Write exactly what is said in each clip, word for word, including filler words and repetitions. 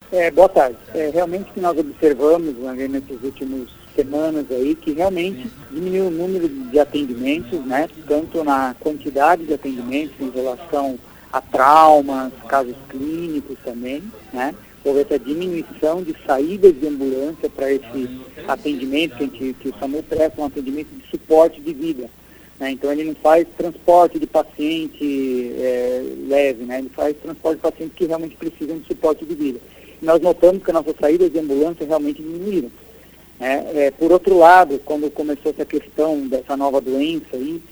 É, boa tarde. É, realmente que nós observamos né, nesses últimos semanas aí que realmente diminuiu o número de atendimentos, né, tanto na quantidade de atendimentos em relação a traumas, casos clínicos também, né, houve essa diminuição de saídas de ambulância para esse atendimento que, a gente, que o SAMU presta, um atendimento de suporte de vida, né, então ele não faz transporte de paciente é, leve, né, ele faz transporte de pacientes que realmente precisam de suporte de vida. E nós notamos que as nossas saídas de ambulância realmente diminuíram. É, é, por outro lado, quando começou essa questão dessa nova doença, aí,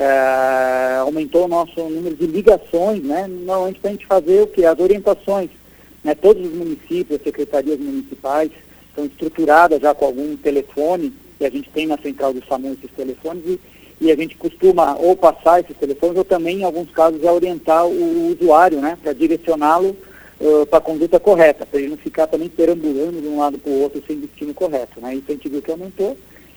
é, aumentou o nosso número de ligações, né, normalmente para a gente fazer o que? As orientações. Né, todos os municípios, as secretarias municipais estão estruturadas já com algum telefone, e a gente tem na central do SAMU esses telefones, e, e a gente costuma ou passar esses telefones, ou também, em alguns casos, já orientar o, o usuário, né, para direcioná-lo Uh, para a conduta correta, para ele não ficar também perambulando de um lado para o outro sem destino correto. Né? Isso a gente viu que aumentou.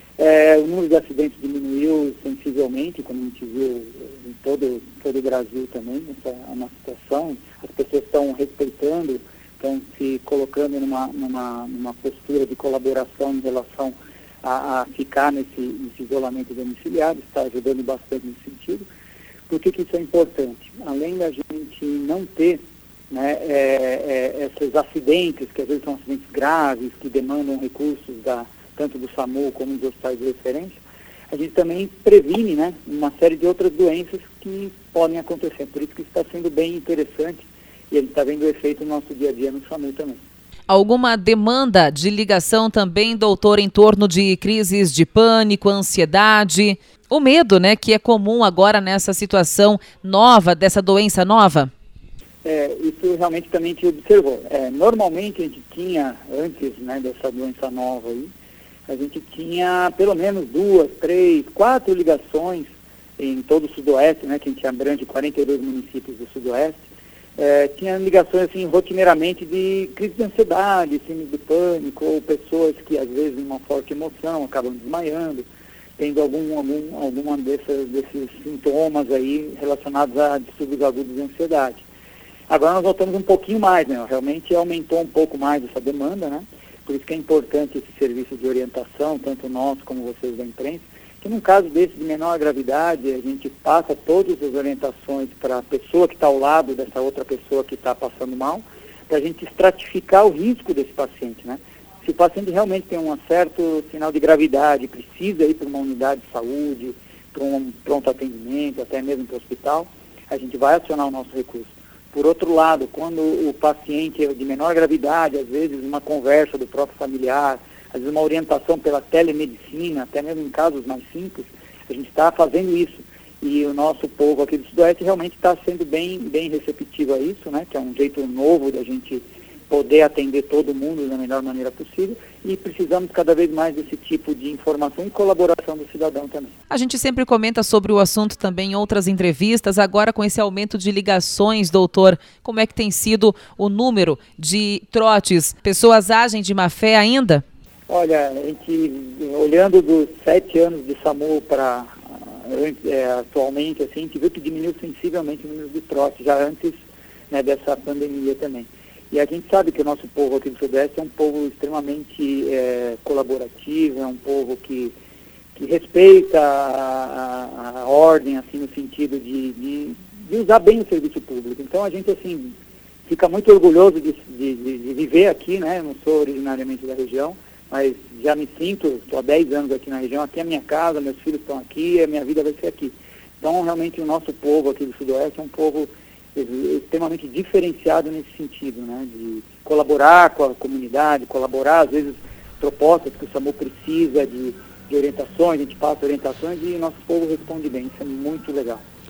É, o número de acidentes diminuiu sensivelmente, como a gente viu em todo, todo o Brasil também, nessa uma situação. As pessoas estão respeitando, estão se colocando numa, numa, numa postura de colaboração em relação a, a ficar nesse, nesse isolamento domiciliar, está ajudando bastante nesse sentido. Por que que isso é importante? Além da gente não ter Né, é, é, esses acidentes, que às vezes são acidentes graves, que demandam recursos da, tanto do SAMU como dos hospitais de referência, a gente também previne, né, uma série de outras doenças que podem acontecer. Por isso que está sendo bem interessante e ele está vendo o efeito no nosso dia a dia no SAMU também. Alguma demanda de ligação também, doutor, em torno de crises de pânico, ansiedade, o medo, né, que é comum agora nessa situação nova, dessa doença nova? É, isso realmente também a gente observou. É, normalmente a gente tinha, antes né, dessa doença nova aí, a gente tinha pelo menos duas, três, quatro ligações em todo o Sudoeste, né, que a gente abrange quarenta e dois municípios do Sudoeste, é, tinha ligações assim rotineiramente de crise de ansiedade, síndrome de pânico, ou pessoas que às vezes em uma forte emoção acabam desmaiando, tendo algum, algum, alguma dessas, desses sintomas aí relacionados a distúrbios agudos de ansiedade. Agora nós voltamos um pouquinho mais, né? Realmente aumentou um pouco mais essa demanda, né? Por isso que é importante esse serviço de orientação, tanto nós como vocês da imprensa, que num caso desse de menor gravidade, a gente passa todas as orientações para a pessoa que está ao lado dessa outra pessoa que está passando mal, para a gente estratificar o risco desse paciente, né? Se o paciente realmente tem um certo sinal de gravidade, precisa ir para uma unidade de saúde, para um pronto atendimento, até mesmo para o hospital, a gente vai acionar o nosso recurso. Por outro lado, quando o paciente é de menor gravidade, às vezes uma conversa do próprio familiar, às vezes uma orientação pela telemedicina, até mesmo em casos mais simples, a gente está fazendo isso. E o nosso povo aqui do Sudoeste realmente está sendo bem, bem receptivo a isso, né? Que é um jeito novo da gente poder atender todo mundo da melhor maneira possível, e precisamos cada vez mais desse tipo de informação e colaboração do cidadão também. A gente sempre comenta sobre o assunto também em outras entrevistas. Agora, com esse aumento de ligações, doutor, como é que tem sido o número de trotes? Pessoas agem de má fé ainda? Olha, a gente, olhando dos sete anos de SAMU para é, atualmente, assim, a gente viu que diminuiu sensivelmente o número de trotes, já antes né, dessa pandemia também. E a gente sabe que o nosso povo aqui do Sudeste é um povo extremamente é, colaborativo, é um povo que, que respeita a, a, a ordem, assim, no sentido de, de, de usar bem o serviço público. Então a gente, assim, fica muito orgulhoso de, de, de viver aqui, né? Eu não sou originariamente da região, mas já me sinto, estou há dez anos aqui na região, aqui é a minha casa, meus filhos estão aqui, a minha vida vai ser aqui. Então, realmente, o nosso povo aqui do Sudoeste é um povo extremamente diferenciado nesse sentido, né, de colaborar com a comunidade, colaborar, às vezes, propostas que o SAMU precisa de, de orientações, a gente passa orientações e o nosso povo responde bem, isso é muito legal.